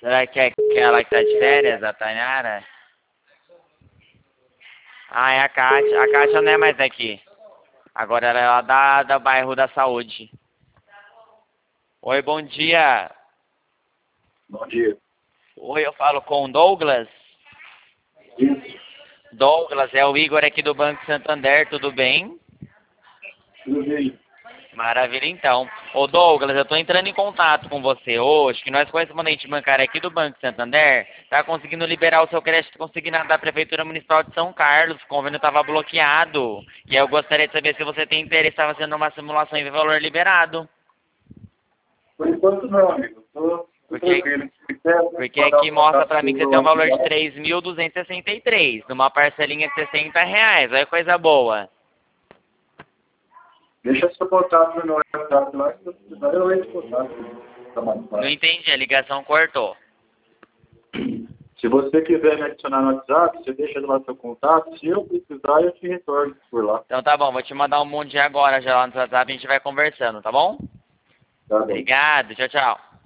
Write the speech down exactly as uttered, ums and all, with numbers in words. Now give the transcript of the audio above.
Será que é aquela que tá de férias, a Tainara? Ah, é a Kátia. A Kátia não é mais aqui. Agora ela é lá da, da bairro da Saúde. Oi, bom dia. Bom dia. Oi, eu falo com o Douglas. Isso. Douglas, é o Igor aqui do Banco Santander, tudo bem? Tudo bem. Maravilha, então. Ô Douglas, eu estou entrando em contato com você hoje, que nós, correspondente bancário aqui do Banco Santander, está conseguindo liberar o seu crédito consignado da Prefeitura Municipal de São Carlos. O convênio estava bloqueado. E eu gostaria de saber se você tem interesse em fazendo uma simulação e ver o valor liberado. Por enquanto não, amigo. Tô, tô Porque, tranquilo. porque aqui mostra para mim que você tem um valor de três mil duzentos e sessenta e três, numa parcelinha de sessenta reais. Olha que coisa boa. Deixa seu contato no meu WhatsApp lá, se você precisar, eu entro em contato. Tá mais Não fácil. entendi, a ligação cortou. Se você quiser me adicionar no WhatsApp, você deixa lá seu contato. Se eu precisar, eu te retorno por lá. Então tá bom, vou te mandar um monte de agora já lá no WhatsApp e a gente vai conversando, tá bom? Tá bom. Obrigado, tchau, tchau.